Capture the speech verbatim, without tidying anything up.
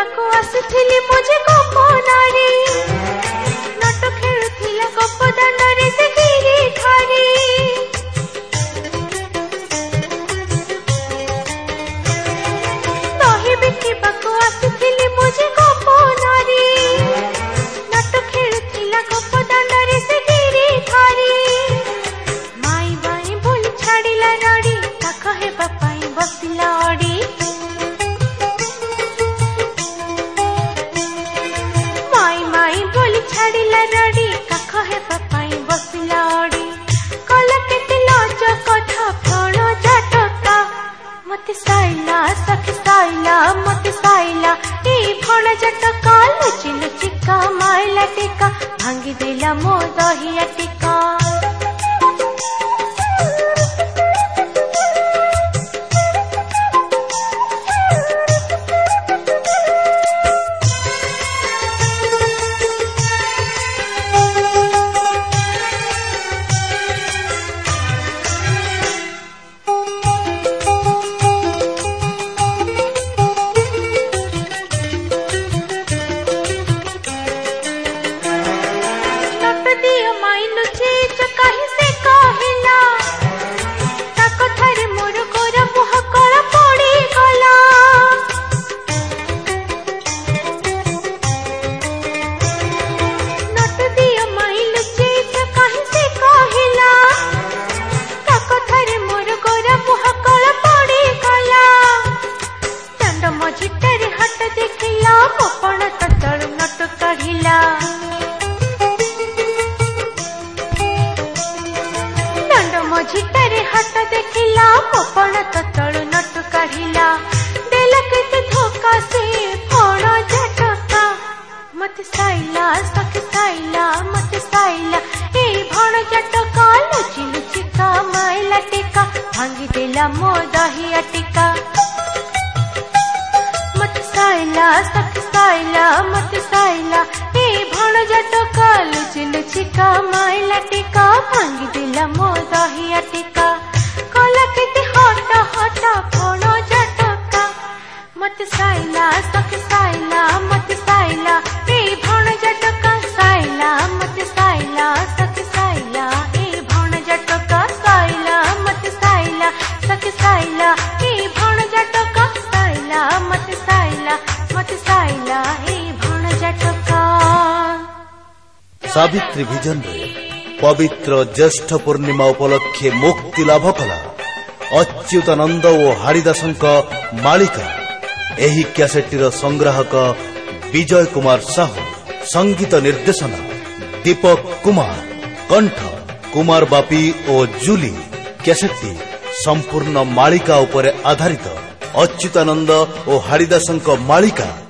देखिबाको आसुथिली मुझे गोप नारी नट खेलुथिला गोप दांडरे से गिरी धारी दही बिकिबाको आसुथिली मुझे गोप नारी नट खेलुथिला गोप दांडरे से गिरी धारी माई बाई बोली छाड़िला रड़ी काख हेबा पाई बसिला अड़ी छाड़िला रड़ी काख हेबा पाई बसिला अड़ी कला केते लाज कथा फण झटका मते साइला सखी साइला मते साइला ए फण झटका लुचि लुचिका माइला टिका भांगी देला मो दहिया टिका मझिटारे हाथ देखिला पपण ततळु नट काढिला देला केते धोका से फण झटका मते साइला सखी साइला मते साइला ए भण झटका लुचि लुचिका माइला टिका भांगी देला मो दहिया टिका मते साइला सखी साइला मते साइला ए भण झटका लुचि लुचिका माइला टिका भांगी देला मो दहिया टिका कला केते हटा हटा फण झटका मते साइला सखी साइला मते साइला ए भण झटका साइला मते साइला सखी साइला ए भण झटका साइला मते साइला सखी साइला ए भण झटका साइला मते साइला मते साइला ए भण झटका। सावित्री विजन रे पवित्र ज्येष्ठ पूर्णिमा उपलक्षे मुक्ति लाभ कला अच्युतानंद और हरिदासंक मालिका एही क्यासेटीर संग्राहक विजय कुमार साहू संगीत निर्देशना दीपक कुमार कंठ कुमार बापी और जूली क्यासेटी संपूर्ण मालिका उपरे आधारित अच्युतानंद और हरिदासंक मालिका